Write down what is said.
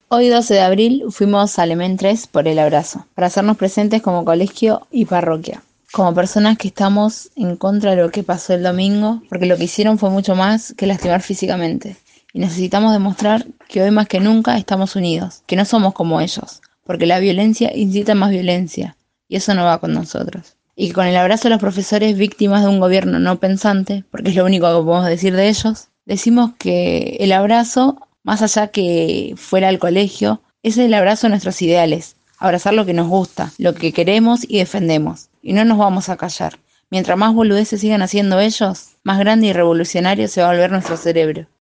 Hoy 12 de abril fuimos al EMEN 3 por el abrazo, para hacernos presentes como colegio y parroquia, como personas que estamos en contra de lo que pasó el domingo, porque lo que hicieron fue mucho más que lastimar físicamente. Y necesitamos demostrar que hoy más que nunca estamos unidos, que no somos como ellos, porque la violencia incita a más violencia, y eso no va con nosotros. Y que con el abrazo a los profesores víctimas de un gobierno no pensante, porque es lo único que podemos decir de ellos, decimos que el abrazo, más allá que fuera al colegio, es el abrazo a nuestros ideales, abrazar lo que nos gusta, lo que queremos y defendemos. Y no nos vamos a callar. Mientras más boludeces sigan haciendo ellos, más grande y revolucionario se va a volver nuestro cerebro.